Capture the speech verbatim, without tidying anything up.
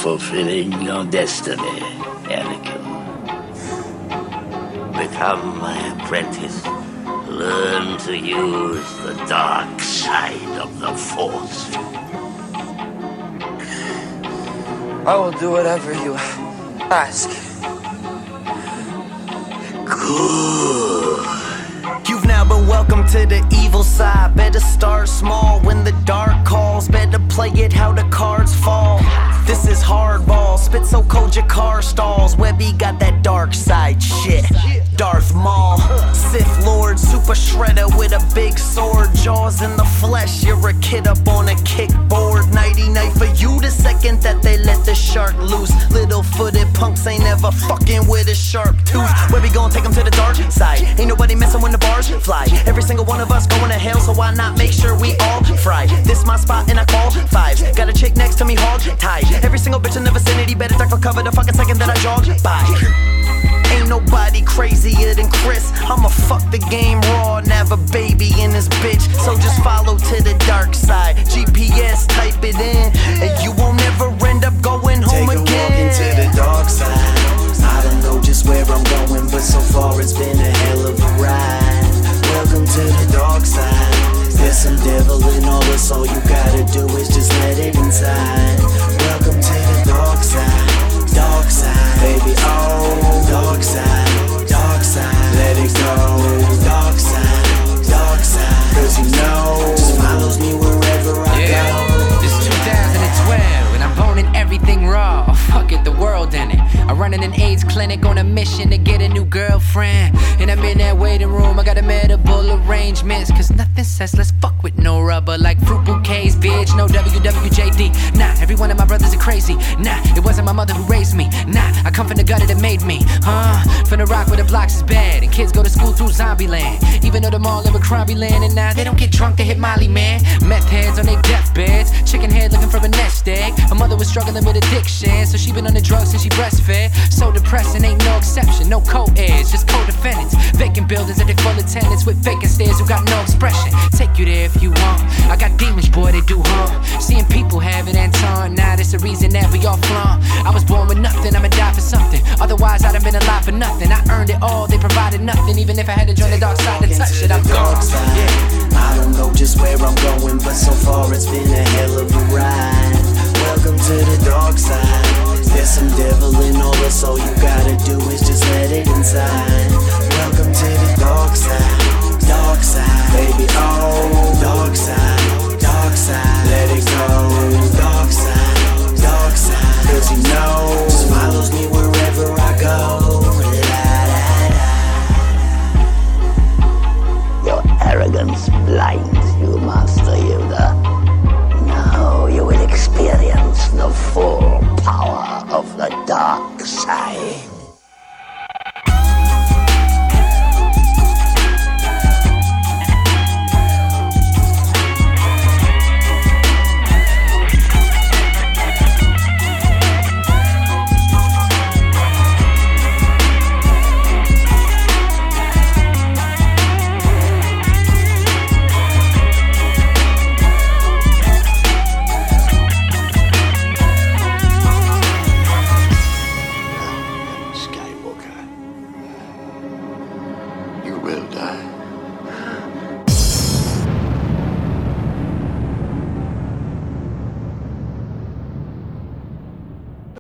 fulfilling your destiny, Anakin. Become my apprentice. Learn to use the dark side of the Force. I will do whatever you ask. Good. You've now been welcomed to the evil side. Better start small when the dark calls. Better play it how the cards fall. This is hardball, spit so cold your car stalls. Webby got that dark side shit. Darth Maul, Sith Lord, super shredder with a big sword. Jaws in the flesh, you're a kid up on a kickboard. Nighty night for you the second that they let the shark loose. Little footed punks ain't ever fucking with a sharp tooth. Webby gon' take them to the dark side. Ain't nobody messing when the bars fly. Every single one of us going to hell, so why not make sure we all fry? This my spot and I call fives. Got a chick next to me hog tied. Every single bitch in the vicinity better duck for cover the fucking second that I jog by. Ain't nobody crazier than Chris. I'ma fuck the game raw and have a baby in this bitch. So just follow to the dark side. G P S, type it in, and you won't ever end up going home Take again. Take a walk into the dark side. I don't know just where I'm going, but so far it's been a hell of a ride. Welcome to the dark side. There's some devil in all this, all you gotta do is just let it inside. Welcome to the dark side. Dark side, baby, oh, dark side, dark side, let it go. Dark side, dark side, cause you know, just follows me wherever I yeah. go. It's two thousand twelve and I'm boning everything raw. Oh, fuck it, the world in it. I'm running an AIDS clinic on a mission to get a new girlfriend. And I'm in that waiting room, I got a medical arrangements. Cause nothing says let's fuck with no rubber like fruit bouquets, bitch. No W W J D. Nah, every one of my brothers are crazy. Nah, it wasn't my mother who raised me. Nah, I come from the gutter that made me. Huh? From the rock where the blocks is bad and kids go to school through zombie land. Even though the mall live a crummy land, and now they don't get drunk, they hit Molly, man. Meth heads on their deathbeds, chicken head looking for a nest egg. Her mother was struggling with addiction, so she been on the drugs since she breastfed. So depressing, ain't no exception, no co-eds, just co-defendants. Vacant buildings at their full attendance with vacant stairs who got no expression. Take you there if you want. I got demons, boy, they do harm. Seeing people have it, Anton, now that's the reason that we all flaunt. I was born with nothing, I'ma die for something. Otherwise, I'd have been alive for nothing. I earned it all, they provided nothing. Even if I had to join the dark side to touch it, I'm gone. Yeah. I don't know just where I'm going, but so far it's been a hell of a ride. Welcome to the dark side. There's some devil in all this, all you gotta do is just let it inside. Welcome to the dark side.